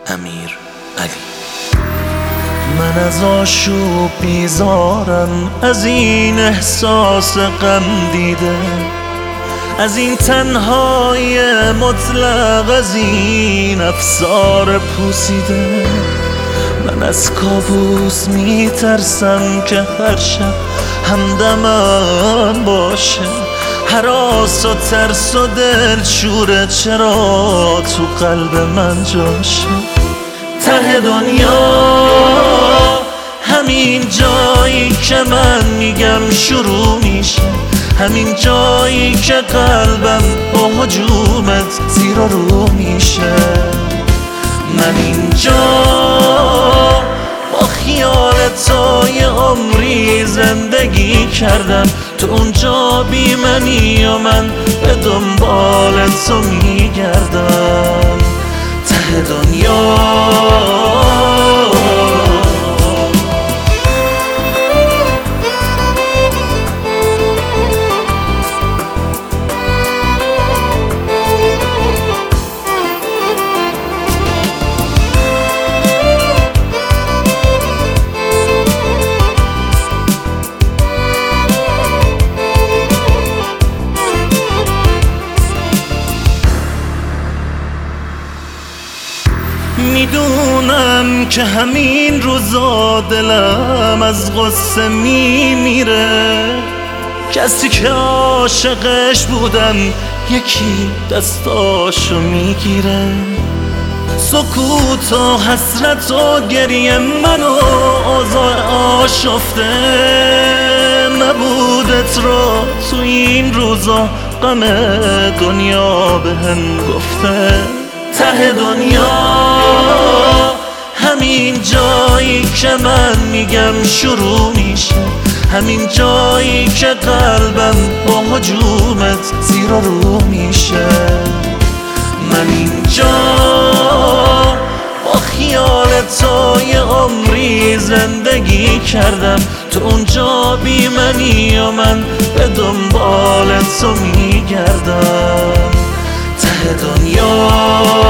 امیر علی. من از آشوب بیزارم، از این احساس غم دیده، از این تنهایی مطلق، از این افسار پوسیده. من از کابوس میترسم که هر شب همدمم باشه، هراس و ترس و دلشوره چرا تو قلب من جاشه. ته دنیا همین جایی که من میگم شروع میشه، همین جایی که قلبم با هجومت زیر و رو میشه. من اینجا با خیال تو یه عمری زندگی کردم، تو اونجا بی منی و من به دنبال تو میگردم. ته دنیا میدونم که همین روزا دلم از غصه میمیره، کسی که عاشقش بودم یکی دستاشو میگیره. سکوت و حسرت و گریه منو اوضاع آشفته، نبودت رو تو این روزا غم دنیا بهم گفته. ته دنیا همین جایی که من میگم شروع میشه، همین جایی که قلبم با هجومت زیر و رو میشه. من اینجا با خیال تو یه عمری زندگی کردم، تو اونجا بی منی و من به دنبال تو میگردم. ته دنیا